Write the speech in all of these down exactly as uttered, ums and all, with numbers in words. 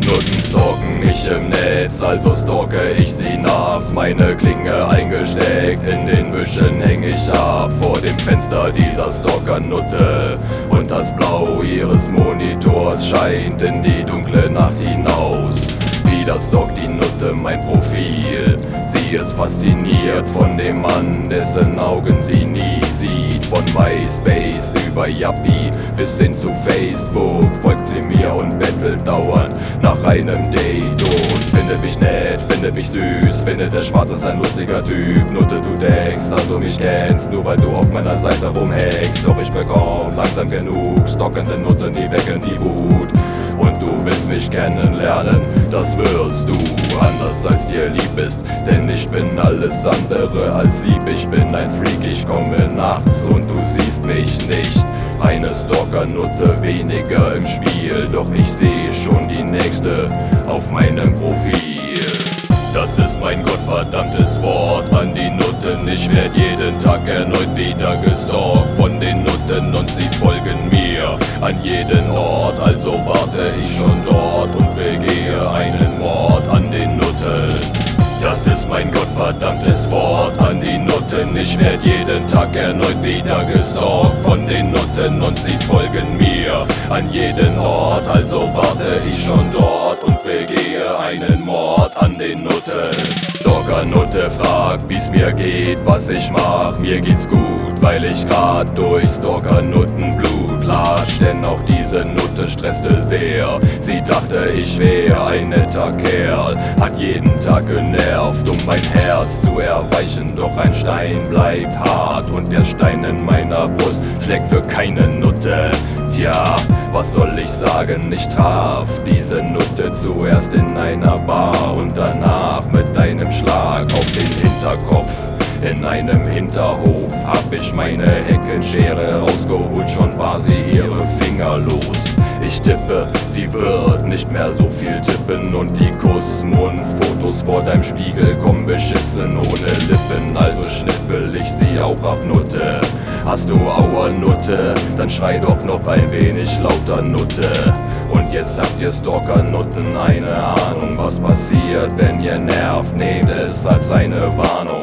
Nutten stalken mich im Netz, also stalke ich sie nachts. Meine Klinge eingesteckt, in den Büschen häng ich ab. Vor dem Fenster dieser Stalker-Nutte und das Blau ihres Monitors scheint in die dunkle Nacht hinaus. Wieder stalkt die Nutte mein Profil. Sie ist fasziniert von dem Mann, dessen Augen sie nie sieht. Von MySpace über Yuppie bis hin zu Facebook folgt sie mir und bettelt dauernd nach einem Date. Und findet mich nett, findet mich süß, findet der Schwarz ist ein lustiger Typ. Nutte, du denkst, dass du mich kennst, nur weil du auf meiner Seite rumhängst. Doch ich bekomm langsam genug, stockende Nutte, nie wecken die Wut. Und du willst mich kennenlernen, das wirst du, anders als dir lieb ist. Denn ich bin alles andere als lieb, ich bin ein Freak, ich komme nachts und du siehst mich nicht. Eine Stalker-Nutte weniger im Spiel, doch ich sehe schon die nächste auf meinem Profil. Das ist mein gottverdammtes Wort an die Nutten. Ich werd jeden Tag erneut wieder gestalkt von den Nutten und sie folgen mir an jeden Ort. Also warte ich schon dort und begehe einen Mord an den Nutten. Das ist mein gottverdammtes Wort an die Nutten. Ich werd jeden Tag erneut wieder gestalkt von den Nutten und sie folgen mir an jeden Ort. Also warte ich schon dort und begehe einen Mord an den Nutten. Stalker-Nutte fragt, wie's mir geht, was ich mach. Mir geht's gut, weil ich grad durch Stalker-Nutten-Blut lasch. Denn auch diese Nutte stresste sehr. Sie dachte, ich wär ein netter Kerl, hat jeden Tag genervt, um mein Herz zu erweichen. Doch ein Stein bleibt hart und der Stein in meiner Brust schlägt für keine Nutte. Tja, was soll ich sagen, ich traf diese Nutte zuerst in einer Bar und danach mit einem Schlag auf den Hinterkopf. In einem Hinterhof hab ich meine Heckenschere rausgeholt, schon war sie ihre Finger los. Ich tippe, sie wird nicht mehr so viel tippen und die Kussmund-Fotos vor deinem Spiegel kommen beschissen ohne Lippen. Also schnippel ich sie auch ab, Nutte. Hast du Aua, Nutte? Dann schrei doch noch ein wenig lauter, Nutte. Und jetzt habt ihr Stalker-Nutten eine Ahnung, was passiert, wenn ihr nervt. Nehmt es als eine Warnung.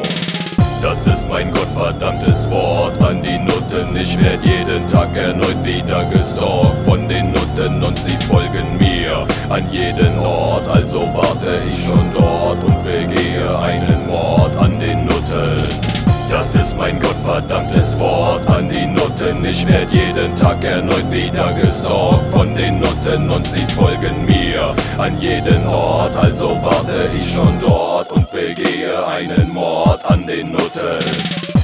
Das ist mein gottverdammtes Wort an die Nutten. Ich werd jeden Tag erneut wieder gestalkt von den Nutten und sie folgen mir an jeden Ort. Also warte ich schon dort und begehe einen Mord an den Nutten. Das ist mein gottverdammtes Wort an die Nutten. Ich werd jeden Tag erneut wieder gestalkt von den Nutten und sie folgen mir an jeden Ort. Also warte ich schon dort und begehe einen Mord an den Nutten.